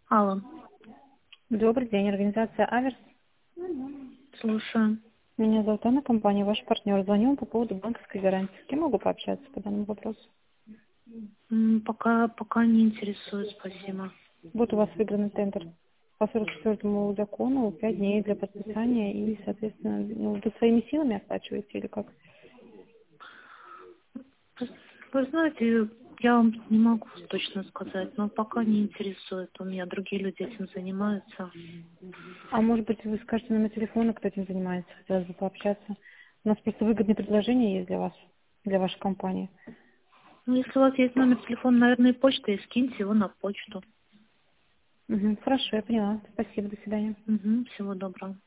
Алло, Добрый день, организация Аверс. слушаю. Меня зовут Анна, компания «Ваш партнер». Звоню вам по поводу банковской гарантии. С кем могу пообщаться по данному вопросу? Пока не интересует, спасибо. Вот у вас выигранный тендер. По 44-му закону 5 дней для подписания и, соответственно, вы своими силами оплачиваете или как? Вы знаете, я вам не могу точно сказать, но пока не интересует. У меня другие люди этим занимаются. А может быть, вы скажете номер телефона, кто этим занимается? Хотелось бы пообщаться. У нас просто выгодные предложения есть для вас, для вашей компании. Ну, если у вас есть номер телефона, наверное, и почта, и скиньте его на почту. Хорошо, я поняла. Спасибо, до свидания. Всего доброго.